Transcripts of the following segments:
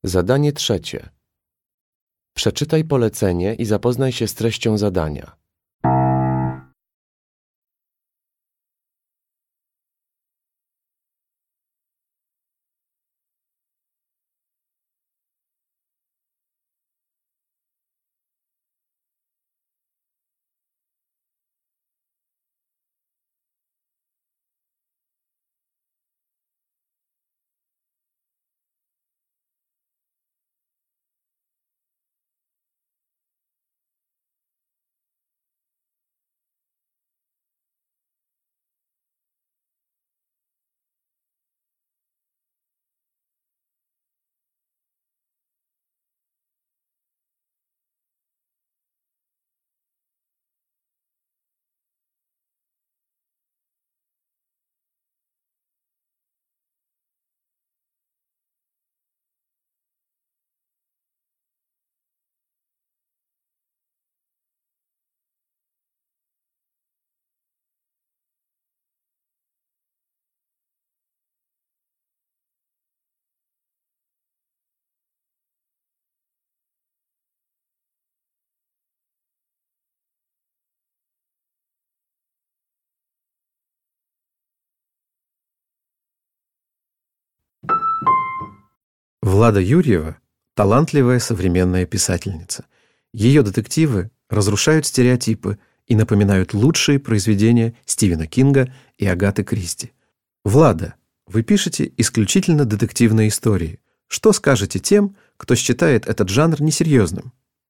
Zadanie trzecie. Przeczytaj polecenie i zapoznaj się z treścią zadania. Влада Юрьева – талантливая современная писательница. Ее детективы разрушают стереотипы и напоминают лучшие произведения Стивена Кинга и Агаты Кристи. Влада, вы пишете исключительно детективные истории. Что скажете тем, кто считает этот жанр несерьезным?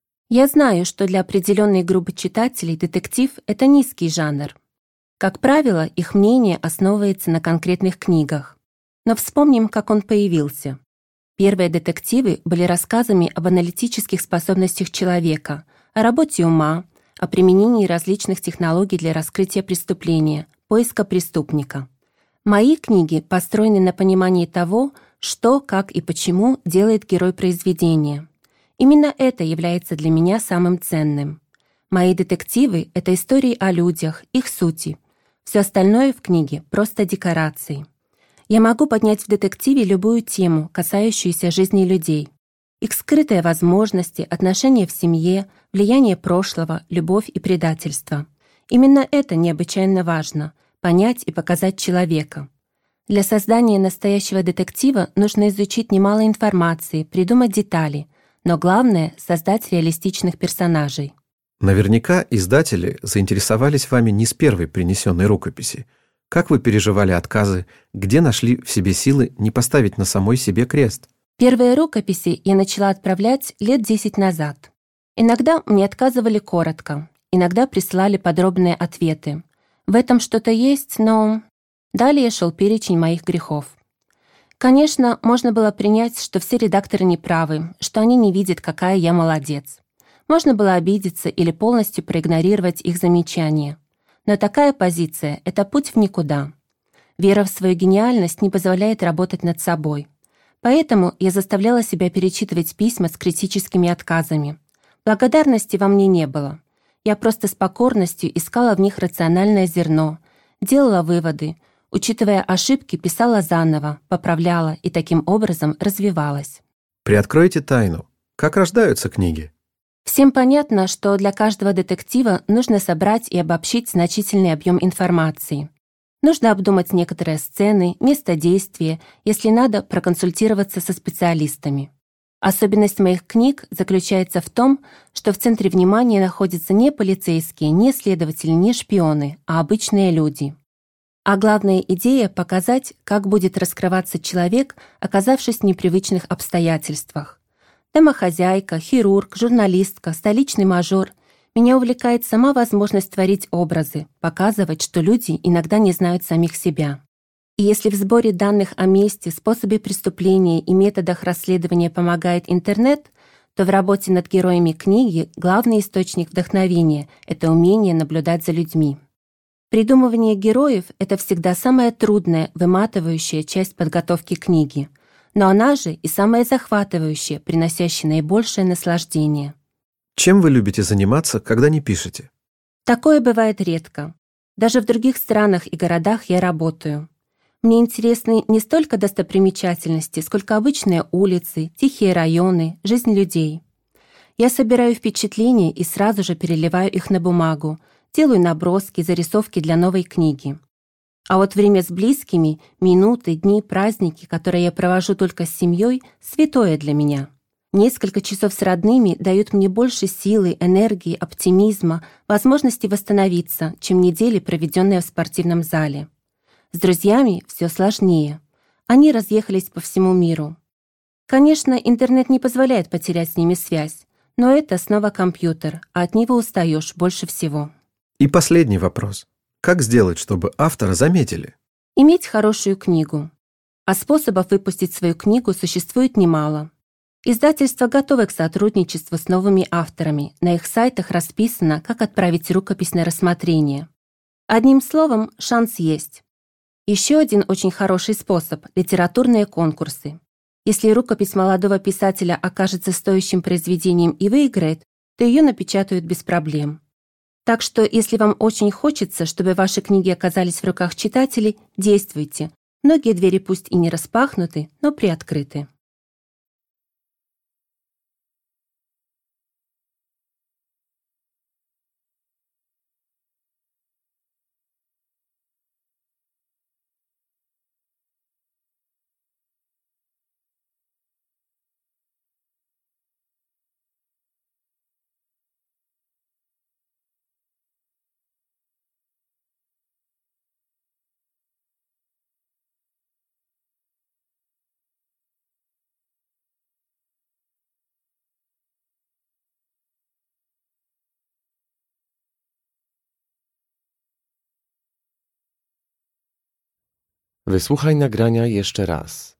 Я знаю, что для определенной группы читателей детектив – это низкий жанр. Как правило, их мнение основывается на конкретных книгах. Но вспомним, как он появился. Первые детективы были рассказами об аналитических способностях человека, о работе ума, о применении различных технологий для раскрытия преступления, поиска преступника. Мои книги построены на понимании того, что, как и почему делает герой произведения. Именно это является для меня самым ценным. Мои детективы — это истории о людях, их сути. Все остальное в книге — просто декорации. Я могу поднять в детективе любую тему, касающуюся жизни людей. Их скрытые возможности, отношения в семье, влияние прошлого, любовь и предательство. Именно это необычайно важно — понять и показать человека. Для создания настоящего детектива нужно изучить немало информации, придумать детали, но главное — создать реалистичных персонажей. Наверняка издатели заинтересовались вами не с первой принесенной рукописи. Как вы переживали отказы, где нашли в себе силы не поставить на самой себе крест? Первые рукописи я начала отправлять лет 10 назад. Иногда мне отказывали коротко, иногда присылали подробные ответы. В этом что-то есть, но... Далее шел перечень моих грехов. Конечно, можно было принять, что все редакторы неправы, что они не видят, какая я молодец. Можно было обидеться или полностью проигнорировать их замечания. Но такая позиция — это путь в никуда. Вера в свою гениальность не позволяет работать над собой. Поэтому я заставляла себя перечитывать письма с критическими отказами. Благодарности во мне не было. Я просто с покорностью искала в них рациональное зерно, делала выводы, учитывая ошибки, писала заново, поправляла и таким образом развивалась. Приоткройте тайну. Как рождаются книги? Всем понятно, что для каждого детектива нужно собрать и обобщить значительный объем информации. Нужно обдумать некоторые сцены, место действия, если надо, проконсультироваться со специалистами. Особенность моих книг заключается в том, что в центре внимания находятся не полицейские, не следователи, не шпионы, а обычные люди. А главная идея — показать, как будет раскрываться человек, оказавшись в непривычных обстоятельствах. Домохозяйка, хирург, журналистка, столичный мажор. Меня увлекает сама возможность творить образы, показывать, что люди иногда не знают самих себя. И если в сборе данных о месте, способе преступления и методах расследования помогает интернет, то в работе над героями книги главный источник вдохновения — это умение наблюдать за людьми. Придумывание героев — это всегда самая трудная, выматывающая часть подготовки книги. Но она же и самая захватывающая, приносящая наибольшее наслаждение. Чем вы любите заниматься, когда не пишете? Такое бывает редко. Даже в других странах и городах я работаю. Мне интересны не столько достопримечательности, сколько обычные улицы, тихие районы, жизнь людей. Я собираю впечатления и сразу же переливаю их на бумагу, делаю наброски, зарисовки для новой книги. А вот время с близкими, минуты, дни, праздники, которые я провожу только с семьей, святое для меня. Несколько часов с родными дают мне больше силы, энергии, оптимизма, возможности восстановиться, чем недели, проведенные в спортивном зале. С друзьями все сложнее. Они разъехались по всему миру. Конечно, интернет не позволяет потерять с ними связь, но это снова компьютер, а от него устаешь больше всего. И последний вопрос. Как сделать, чтобы автора заметили? Иметь хорошую книгу. А способов выпустить свою книгу существует немало. Издательства готовы к сотрудничеству с новыми авторами. На их сайтах расписано, как отправить рукопись на рассмотрение. Одним словом, шанс есть. Еще один очень хороший способ – литературные конкурсы. Если рукопись молодого писателя окажется стоящим произведением и выиграет, то ее напечатают без проблем. Так что, если вам очень хочется, чтобы ваши книги оказались в руках читателей, действуйте. Многие двери пусть и не распахнуты, но приоткрыты. Wysłuchaj nagrania jeszcze raz.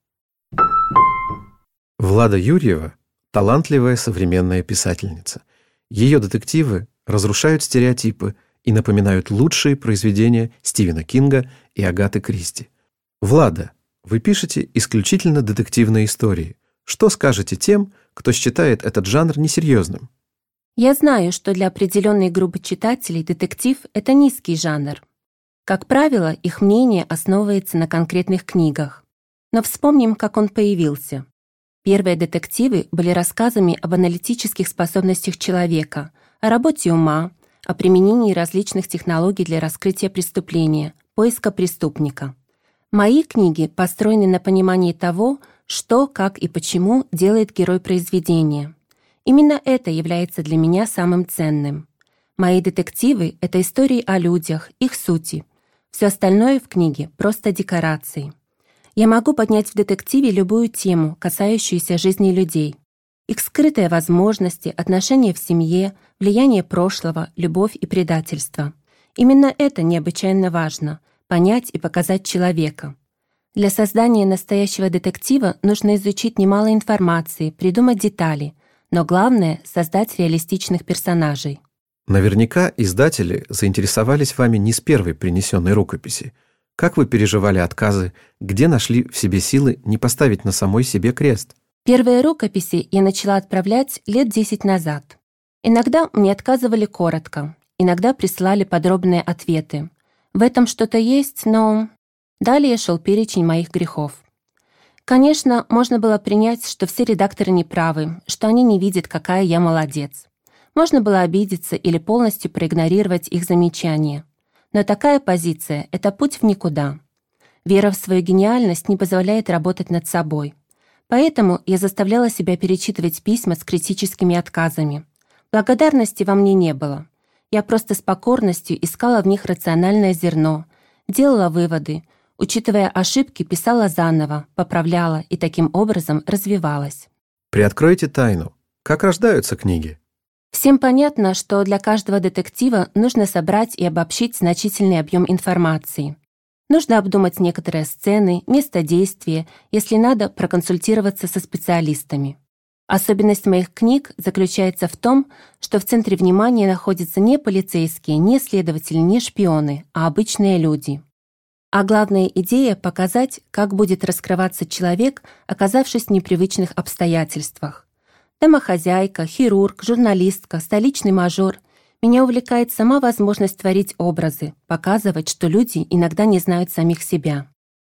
Влада Юрьева – талантливая современная писательница. Ее детективы разрушают стереотипы и напоминают лучшие произведения Стивена Кинга и Агаты Кристи. Влада, вы пишете исключительно детективные истории. Что скажете тем, кто считает этот жанр несерьезным? Я знаю, что для определенной группы читателей детектив – это низкий жанр. Как правило, их мнение основывается на конкретных книгах. Но вспомним, как он появился. Первые детективы были рассказами об аналитических способностях человека, о работе ума, о применении различных технологий для раскрытия преступления, поиска преступника. Мои книги построены на понимании того, что, как и почему делает герой произведения. Именно это является для меня самым ценным. Мои детективы — это истории о людях, их сути. Все остальное в книге — просто декорации. Я могу поднять в детективе любую тему, касающуюся жизни людей. Их скрытые возможности, отношения в семье, влияние прошлого, любовь и предательство. Именно это необычайно важно — понять и показать человека. Для создания настоящего детектива нужно изучить немало информации, придумать детали, но главное — создать реалистичных персонажей. Наверняка издатели заинтересовались вами не с первой принесенной рукописи. Как вы переживали отказы, где нашли в себе силы не поставить на самой себе крест? Первые рукописи я начала отправлять лет 10 назад. Иногда мне отказывали коротко, иногда присылали подробные ответы. В этом что-то есть, но... Далее шел перечень моих грехов. Конечно, можно было принять, что все редакторы неправы, что они не видят, какая я молодец. Можно было обидеться или полностью проигнорировать их замечания. Но такая позиция – это путь в никуда. Вера в свою гениальность не позволяет работать над собой. Поэтому я заставляла себя перечитывать письма с критическими отказами. Благодарности во мне не было. Я просто с покорностью искала в них рациональное зерно, делала выводы, учитывая ошибки, писала заново, поправляла и таким образом развивалась. Приоткройте тайну. Как рождаются книги? Всем понятно, что для каждого детектива нужно собрать и обобщить значительный объем информации. Нужно обдумать некоторые сцены, место действия, если надо, проконсультироваться со специалистами. Особенность моих книг заключается в том, что в центре внимания находятся не полицейские, не следователи, не шпионы, а обычные люди. А главная идея — показать, как будет раскрываться человек, оказавшись в непривычных обстоятельствах. Домохозяйка, хирург, журналистка, столичный мажор. Меня увлекает сама возможность творить образы, показывать, что люди иногда не знают самих себя.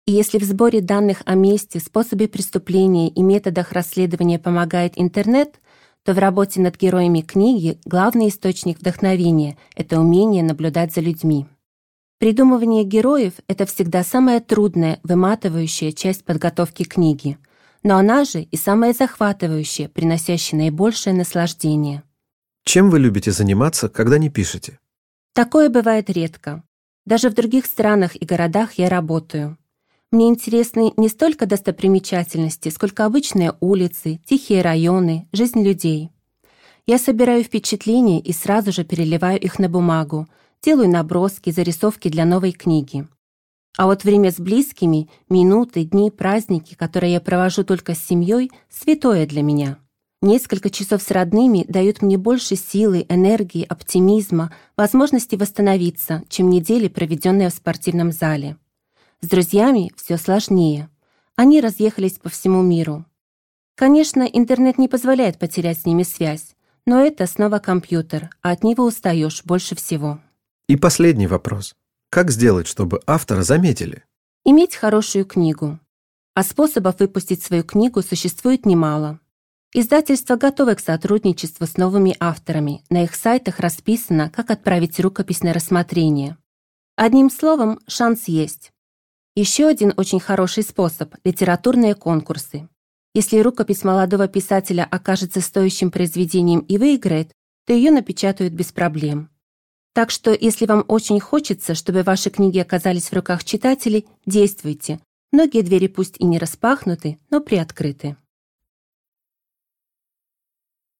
И если в сборе данных о месте, способе преступления и методах расследования помогает интернет, то в работе над героями книги главный источник вдохновения — это умение наблюдать за людьми. Придумывание героев — это всегда самая трудная, выматывающая часть подготовки книги, но она же и самая захватывающая, приносящая наибольшее наслаждение. Чем вы любите заниматься, когда не пишете? Такое бывает редко. Даже в других странах и городах я работаю. Мне интересны не столько достопримечательности, сколько обычные улицы, тихие районы, жизнь людей. Я собираю впечатления и сразу же переливаю их на бумагу, делаю наброски, зарисовки для новой книги. А вот время с близкими, минуты, дни, праздники, которые я провожу только с семьей, святое для меня. Несколько часов с родными дают мне больше силы, энергии, оптимизма, возможности восстановиться, чем недели, проведенные в спортивном зале. С друзьями все сложнее. Они разъехались по всему миру. Конечно, интернет не позволяет потерять с ними связь, но это снова компьютер, а от него устаешь больше всего. И последний вопрос. Как сделать, чтобы автора заметили? Иметь хорошую книгу. А способов выпустить свою книгу существует немало. Издательства готовы к сотрудничеству с новыми авторами. На их сайтах расписано, как отправить рукопись на рассмотрение. Одним словом, шанс есть. Еще один очень хороший способ – литературные конкурсы. Если рукопись молодого писателя окажется стоящим произведением и выиграет, то ее напечатают без проблем. Так что, если вам очень хочется, чтобы ваши книги оказались в руках читателей, действуйте. Многие двери пусть и не распахнуты, но приоткрыты.